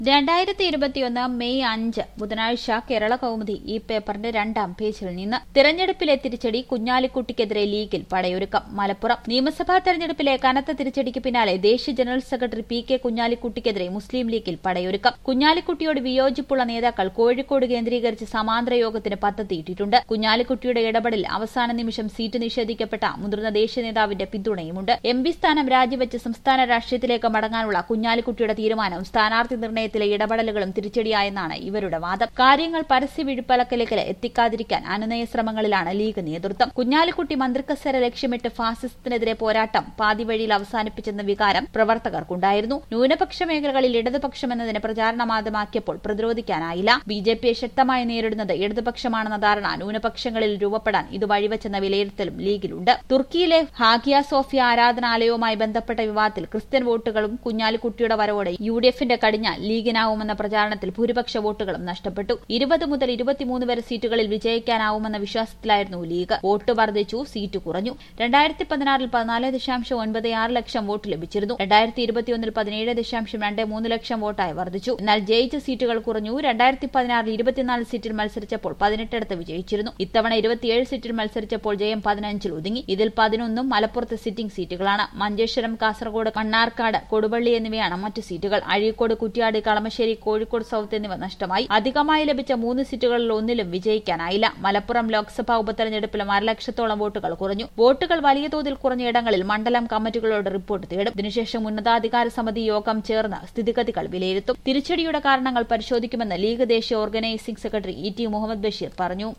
2021 May 5 ബുധനാഴ്ച കേരള കൗമുദി ഈ പേപ്പറിന്റെ 2ാം പേജിൽ നിന്ന് തിരഞ്ഞെടുപ്പിലെ തിരിച്ചടി കുഞ്ഞാലിക്കുട്ടിക്കെതിരെ ലീഗിൽ പടയൊരുക്കം. മലപ്പുറം നിയമസഭാ തെരഞ്ഞെടുപ്പിലെ കനത്ത തിരിച്ചടിക്ക് പിന്നാലെ ദേശീയ ജനറൽ സെക്രട്ടറി പി.കെ. കുഞ്ഞാലിക്കുട്ടിക്കെതിരെ മുസ്ലിം ലീഗിൽ പടയൊരുക്കം. കുഞ്ഞാലിക്കുട്ടിയോട് വിയോജിപ്പുള്ള നേതാക്കൾ കോഴിക്കോട് കേന്ദ്രീകരിച്ച് സമാന്തര യോഗത്തിന് പദ്ധതിയിട്ടിട്ടുണ്ട്. കുഞ്ഞാലിക്കുട്ടിയുടെ ഇടപെടൽ അവസാന നിമിഷം സീറ്റ് നിഷേധിക്കപ്പെട്ട മുതിർന്ന ദേശീയ നേതാവിന്റെ പിന്തുണയുമുണ്ട്. എം.പി. സ്ഥാനം രാജിവെച്ച് സംസ്ഥാന രാഷ്ട്രീയത്തിലേക്ക് മടങ്ങാനുള്ള കുഞ്ഞാലിക്കുട്ടിയുടെ തീരുമാനം സ്ഥാനാർത്ഥി നിർണയത്തിലെ ഇടപെടലുകളും തിരിച്ചടിയായെന്നാണ് ഇവരുടെ വാദം. കാര്യങ്ങൾ പരസ്യ വിഴുപ്പലക്കലേക്ക് എത്തിക്കാതിരിക്കാൻ അനുനയ ശ്രമങ്ങളിലാണ് ലീഗ് നേതൃത്വം. കുഞ്ഞാലിക്കുട്ടി മന്ത്രിക്കസേര ലക്ഷ്യമിട്ട് ഫാസിസത്തിനെതിരെ പോരാട്ടം പാതിവഴിയിൽ അവസാനിപ്പിച്ചെന്ന വികാരം പ്രവർത്തകർക്കുണ്ടായിരുന്നു. ന്യൂനപക്ഷ മേഖലകളിൽ ഇടതുപക്ഷമെന്നതിന് പ്രചാരണമാദ്യമാക്കിയപ്പോൾ പ്രതിരോധിക്കാനായില്ല. ബി.ജെ.പിയെ ശക്തമായി നേരിടുന്നത് ഇടതുപക്ഷമാണെന്ന ധാരണ ന്യൂനപക്ഷങ്ങളിൽ രൂപപ്പെടാൻ ഇത് വഴിവെച്ചെന്ന വിലയിരുത്തലും ലീഗിലുണ്ട്. തുർക്കിയിലെ ഹാഗിയ സോഫിയ ആരാധനാലയവുമായി ബന്ധപ്പെട്ട വിവാദത്തിൽ ക്രിസ്ത്യൻ വോട്ടുകളും കുഞ്ഞാലിക്കുട്ടിയുടെ വരവോടെ യു.ഡി.എഫിന്റെ കടിഞ്ഞാൽ ലീഗിനാവുമെന്ന പ്രചാരണത്തിൽ ഭൂരിപക്ഷ വോട്ടുകളും നഷ്ടപ്പെട്ടു. 20 മുതൽ 23 വരെ സീറ്റുകളിൽ വിജയിക്കാനാവുമെന്ന വിശ്വാസത്തിലായിരുന്നു ലീഗ്. വോട്ട് വർദ്ധിച്ചു, സീറ്റ് കുറഞ്ഞു. 2016 14.96 ലക്ഷം വോട്ട് ലഭിച്ചിരുന്നു. 2021 17.23 ലക്ഷം വോട്ടായി വർദ്ധിച്ചു. എന്നാൽ ജയിച്ച സീറ്റുകൾ കുറഞ്ഞു. 2016 24 സീറ്റിൽ മത്സരിച്ചപ്പോൾ 18 വിജയിച്ചിരുന്നു. ഇത്തവണ 27 സീറ്റിൽ മത്സരിച്ചപ്പോൾ ജയം 15 ഒതുങ്ങി. ഇതിൽ 11 മലപ്പുറത്ത് സിറ്റിംഗ് സീറ്റുകളാണ്. മഞ്ചേശ്വരം, കാസർഗോഡ്, മണ്ണാർക്കാട്, കൊടുവള്ളി എന്നിവയാണ് മറ്റു സീറ്റുകൾ. അഴീക്കോട്, കുറ്റ്യാടി, കളമശ്ശേരി, കോഴിക്കോട് സൌത്ത് എന്നിവ നഷ്ടമായി. അധികമായി ലഭിച്ച 3 സീറ്റുകളിൽ ഒന്നിലും വിജയിക്കാനായില്ല. മലപ്പുറം ലോക്സഭാ ഉപതെരഞ്ഞെടുപ്പിലും 1 ലക്ഷത്തോളം വോട്ടുകൾ കുറഞ്ഞു. വോട്ടുകൾ വലിയ തോതിൽ കുറഞ്ഞ ഇടങ്ങളിൽ മണ്ഡലം കമ്മിറ്റികളോട് റിപ്പോർട്ട് തേടും. ഇതിനുശേഷം ഉന്നതാധികാര സമിതി യോഗം ചേർന്ന് സ്ഥിതിഗതികൾ വിലയിരുത്തും. തിരിച്ചടിയുടെ കാരണങ്ങൾ പരിശോധിക്കുമെന്ന് ലീഗ് ദേശീയ organising secretary E T. Muhammad Basheer പറഞ്ഞു.